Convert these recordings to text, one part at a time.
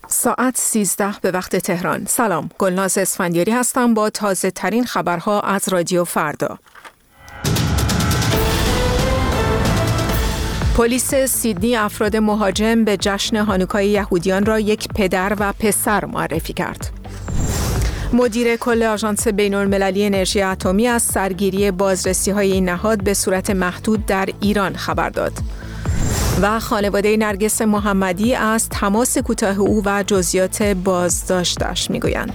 ساعت 13 به وقت تهران. سلام، گلناز اسفندیاری هستم با تازه ترین خبرها از رادیو فردا. پلیس سیدنی افراد مهاجم به جشن هانوکای یهودیان را یک پدر و پسر معرفی کرد. مدیر کل آژانس بین‌المللی انرژی اتمی از سرگیری بازرسی‌های این نهاد به صورت محدود در ایران خبر داد. و خانواده نرگس محمدی از تماس کوتاه او و جزئیات بازداشتش میگویند.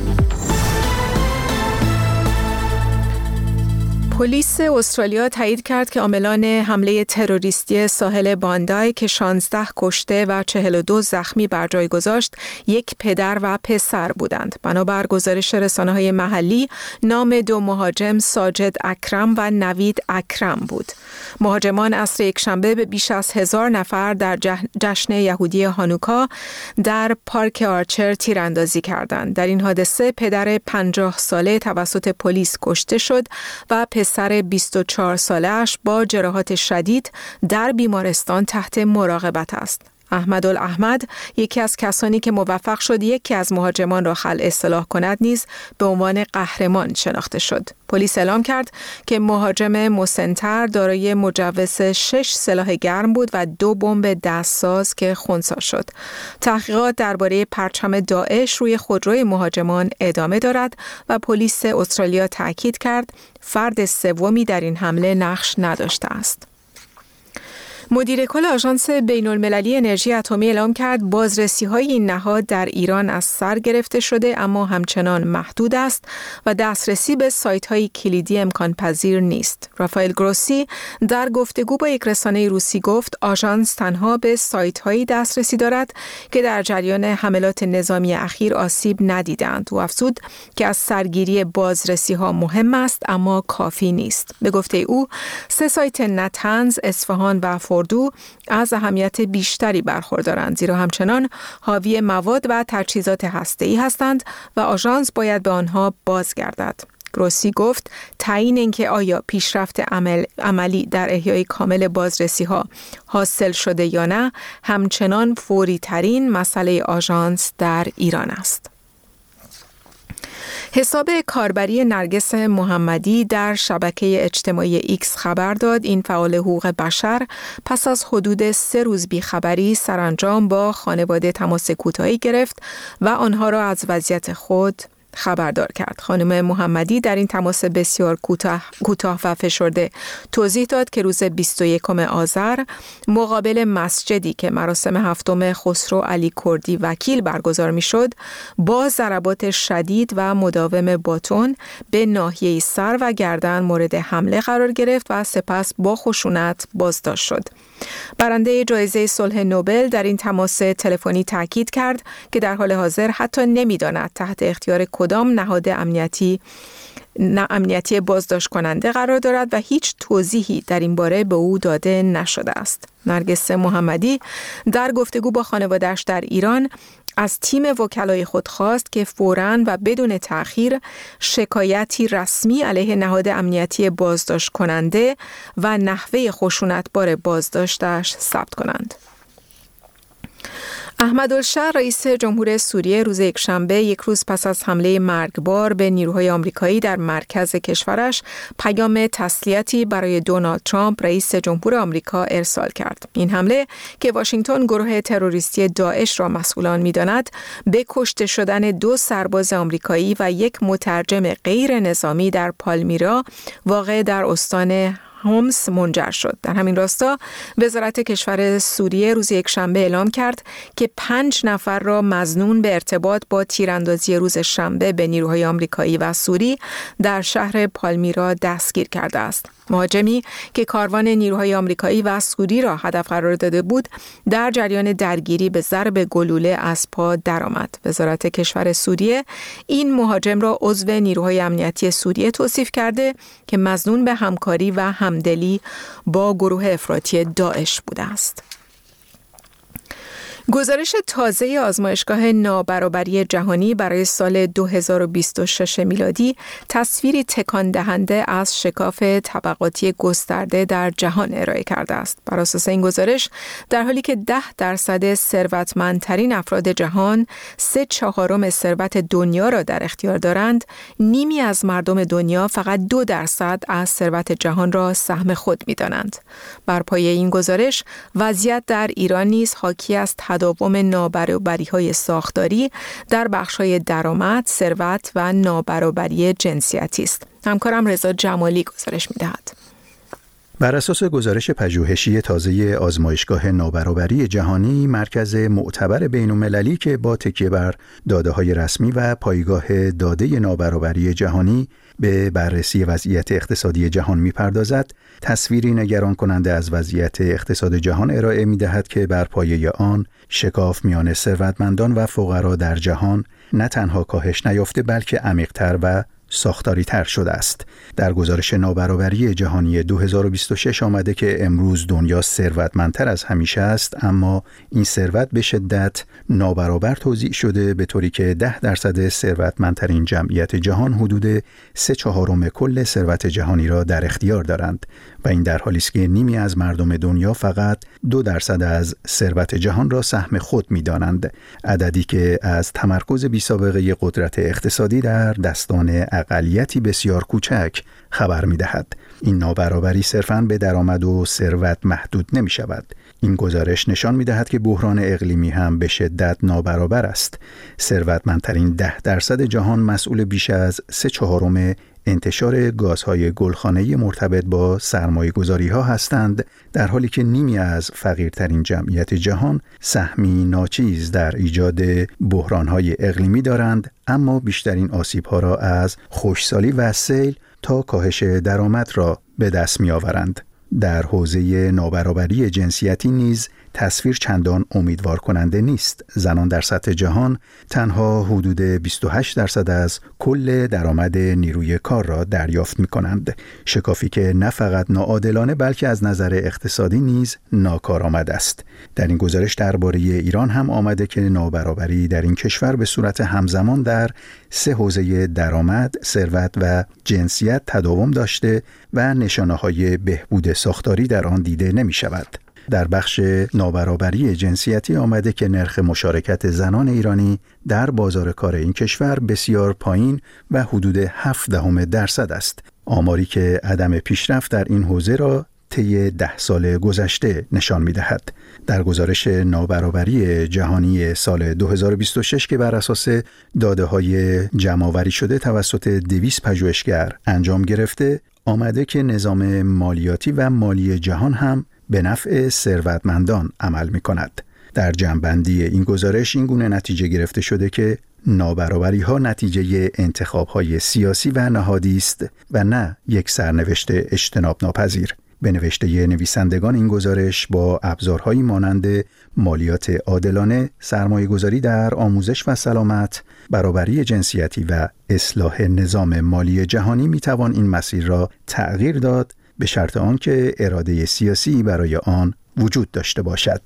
پلیس استرالیا تایید کرد که عاملان حمله تروریستی ساحل باندای که 16 کشته و 42 زخمی بر جای گذاشت، یک پدر و پسر بودند. بنابر گزارش رسانه‌های محلی، نام دو مهاجم ساجد اکرم و نوید اکرم بود. مهاجمان عصر یکشنبه به بیش از 1000 نفر در جشن یهودی هانوکا در پارک آرچر تیراندازی کردند. در این حادثه پدر 50 ساله توسط پلیس کشته شد و پسر 24 ساله‌اش با جراحات شدید در بیمارستان تحت مراقبت است. احمد، یکی از کسانی که موفق شد یکی از مهاجمان را خلع اصلاح کند، نیز به عنوان قهرمان شناخته شد. پلیس اعلام کرد که مهاجم مسن‌تر دارای مجوز 6 سلاح گرم بود و 2 بمب دستساز که خنثی شد. تحقیقات درباره پرچم داعش روی خودروی مهاجمان ادامه دارد و پلیس استرالیا تاکید کرد فرد سومی در این حمله نقش نداشته است. مدیر کل آژانس بین‌المللی انرژی اتمی اعلام کرد بازرسی‌های این نهاد در ایران از سر گرفته شده، اما همچنان محدود است و دسترسی به سایت‌های کلیدی امکان پذیر نیست. رافائل گروسی در گفتگو با یک رسانه روسی گفت آژانس تنها به سایت‌هایی دسترسی دارد که در جریان حملات نظامی اخیر آسیب ندیدند. او افزود که از سرگیری بازرسی‌ها مهم است اما کافی نیست. به گفته او 3 سایت نتنز، اصفهان و اردو از اهمیت بیشتری برخوردارند، زیرا همچنان حاوی مواد و تجهیزات هسته‌ای هستند و آژانس باید به آنها بازگردد. گروسی گفت تعیین اینکه آیا پیشرفت عملی در احیای کامل بازرسی‌ها حاصل شده یا نه، همچنان فوری ترین مسئله آژانس در ایران است. حساب کاربری نرگس محمدی در شبکه اجتماعی ایکس خبر داد این فعال حقوق بشر پس از حدود 3 روز بیخبری سرانجام با خانواده تماس کوتاهی گرفت و آنها را از وضعیت خود خبردار کرد. خانم محمدی در این تماس بسیار کوتاه و فشرده توضیح داد که روز 21 آذر مقابل مسجدی که مراسم 7 خسرو علی کردی وکیل برگزار می‌شد، با ضربات شدید و مداوم باتون به ناحیه سر و گردن مورد حمله قرار گرفت و سپس با خشونت بازداشت شد. برنده جایزه صلح نوبل در این تماس تلفنی تاکید کرد که در حال حاضر حتی نمی‌داند تحت اختیار کدام نهاد امنیتی بازداشت کننده قرار دارد و هیچ توضیحی در این باره به او داده نشده است. نرگس محمدی در گفتگو با خانواده‌اش در ایران از تیم وکلای خود خواست که فوراً و بدون تأخیر شکایتی رسمی علیه نهاد امنیتی بازداشت کننده و نحوه خشونتبار بازداشتش ثبت کنند. احمدالشهر رئیس جمهور سوریه روز یکشنبه، یک روز پس از حمله مرگبار به نیروهای آمریکایی در مرکز کشورش، پیام تسلیتی برای دونالد ترامپ رئیس جمهور آمریکا ارسال کرد. این حمله که واشنگتن گروه تروریستی داعش را مسئولان می‌داند، به کشته شدن 2 سرباز آمریکایی و یک مترجم غیر نظامی در پالمیرا واقع در استان هومس منجر شد. در همین راستا وزارت کشور سوریه روز یکشنبه اعلام کرد که 5 نفر را مظنون به ارتباط با تیراندازی روز شنبه به نیروهای آمریکایی و سوری در شهر پالمیرا دستگیر کرده است. مهاجمی که کاروان نیروهای آمریکایی و سوری را هدف قرار داده بود، در جریان درگیری به ضرب گلوله از پا درآمد. وزارت کشور سوریه این مهاجم را عضو نیروهای امنیتی سوریه توصیف کرده که مظنون به همکاری و همدلی با گروه افراطی داعش بوده است. گزارش تازه آزمایشگاه نابرابری جهانی برای سال 2026 میلادی تصویری تکان دهنده از شکاف طبقاتی گسترده در جهان ارائه کرده است. بر اساس این گزارش، در حالی که 10% ثروتمندترین افراد جهان 3/4 ثروت دنیا را در اختیار دارند، نیمی از مردم دنیا فقط 2% از ثروت جهان را سهم خود می‌دانند. بر پایه این گزارش، وضعیت در ایران نیز حاکی از تداوم نابرابری‌های ساختاری در بخش‌های درآمد، ثروت و نابرابری جنسیتی است. همکارم رضا جمالی گزارش می‌دهد. بر اساس گزارش پژوهشی تازه آزمایشگاه نابرابری جهانی، مرکز معتبر بین‌المللی که با تکیه بر داده‌های رسمی و پایگاه داده نابرابری جهانی به بررسی وضعیت اقتصادی جهان می‌پردازد، تصویری نگران کننده از وضعیت اقتصاد جهان ارائه می‌دهد که بر پایه آن شکاف میان ثروتمندان و فقرا در جهان نه تنها کاهش نیافته بلکه عمیق‌تر و ساختاری تر شده است. در گزارش نابرابری جهانی 2026 آمده که امروز دنیا ثروتمندتر از همیشه است، اما این ثروت به شدت نابرابر توزیع شده، به طوری که 10% ثروتمندترین جمعیت جهان حدود 3/4 کل ثروت جهانی را در اختیار دارند و این در حالی است که نیمی از مردم دنیا فقط 2% از ثروت جهان را سهم خود می‌دانند، عددی که از تمرکز بی‌سابقه قدرت اقتصادی در دستان اقلیتی بسیار کوچک خبر می‌دهد. این نابرابری صرفاً به درآمد و ثروت محدود نمی‌شود. این گزارش نشان می‌دهد که بحران اقلیمی هم به شدت نابرابر است. ثروتمندترین 10% جهان مسئول بیش از 3/4 انتشار گازهای گلخانه‌ای مرتبط با سرمایه‌گذاری‌ها هستند، در حالی که نیمی از فقیرترین جمعیت جهان سهمی ناچیز در ایجاد بحران‌های اقلیمی دارند، اما بیشترین آسیب‌ها را از خشکسالی و سیل تا کاهش درآمد را به دست می‌آورند. در حوزه نابرابری جنسیتی نیز تصویر چندان امیدوار کننده نیست. زنان در سطح جهان تنها حدود 28% از کل درآمد نیروی کار را دریافت می‌کنند، شکافی که نه فقط ناعادلانه بلکه از نظر اقتصادی نیز ناکارآمد است. در این گزارش درباره ایران هم آمده که نابرابری در این کشور به صورت همزمان در 3 حوزه درآمد، ثروت و جنسیت تداوم داشته و نشانه‌های بهبود ساختاری در آن دیده نمی‌شود. در بخش نابرابری جنسیتی آمده که نرخ مشارکت زنان ایرانی در بازار کار این کشور بسیار پایین و حدود 0.7% است، آماری که عدم پیشرفت در این حوزه را طی 10 سال گذشته نشان می‌دهد. در گزارش نابرابری جهانی سال 2026 که بر اساس داده‌های جمع‌آوری شده توسط 200 پژوهشگر انجام گرفته، آمده که نظام مالیاتی و مالی جهان هم به نفع ثروتمندان عمل می‌کند. در جمع‌بندی این گزارش این گونه نتیجه گرفته شده که نابرابری‌ها نتیجه انتخاب‌های سیاسی و نهادی است و نه یک سرنوشت اجتناب ناپذیر. به نوشته نویسندگان این گزارش با ابزارهایی مانند مالیات عادلانه، سرمایه‌گذاری در آموزش و سلامت، برابری جنسیتی و اصلاح نظام مالی جهانی می‌توان این مسیر را تغییر داد، به شرط آنکه اراده سیاسی برای آن وجود داشته باشد.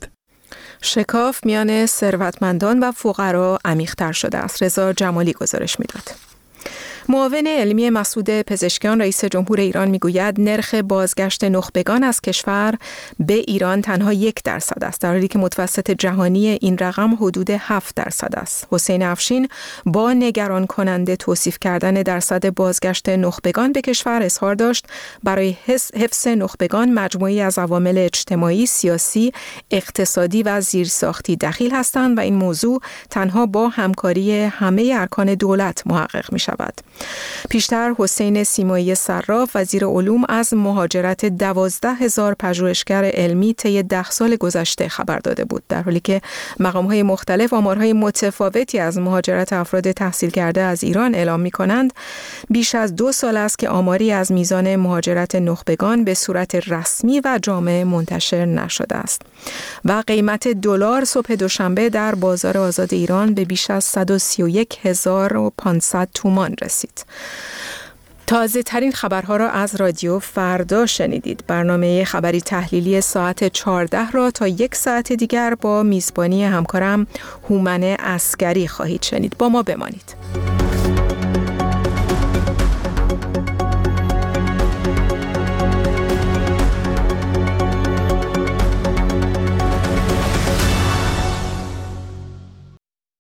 شکاف میان ثروتمندان و فقرا عمیق‌تر شده است. رضا جمالی گزارش می‌داد. معاون علمی مسعود پزشکیان رئیس جمهور ایران میگوید نرخ بازگشت نخبگان از کشور به ایران تنها 1% است، در حالی که متوسط جهانی این رقم حدود 7% است. حسین افشین با نگران کننده توصیف کردن درصد بازگشت نخبگان به کشور اظهار داشت برای حفظ نخبگان مجموعی از عوامل اجتماعی، سیاسی، اقتصادی و زیرساختی دخیل هستند و این موضوع تنها با همکاری همه ارکان دولت محقق می شود. پیشتر حسین سیمایی صراف وزیر علوم از مهاجرت 12,000 پژوهشگر علمی طی 10 سال گذشته خبر داده بود، در حالی که مقام‌های مختلف آمارهای متفاوتی از مهاجرت افراد تحصیل کرده از ایران اعلام می‌کنند. بیش از 2 سال است که آماری از میزان مهاجرت نخبگان به صورت رسمی و جامع منتشر نشده است و قیمت دلار صبح دوشنبه در بازار آزاد ایران به بیش از 131,500 تومان رسید. تازه ترین خبرها را از رادیو فردا شنیدید. برنامه خبری تحلیلی ساعت 14 را تا 1 ساعت دیگر با میزبانی همکارم هومن عسگری خواهید شنید. با ما بمانید.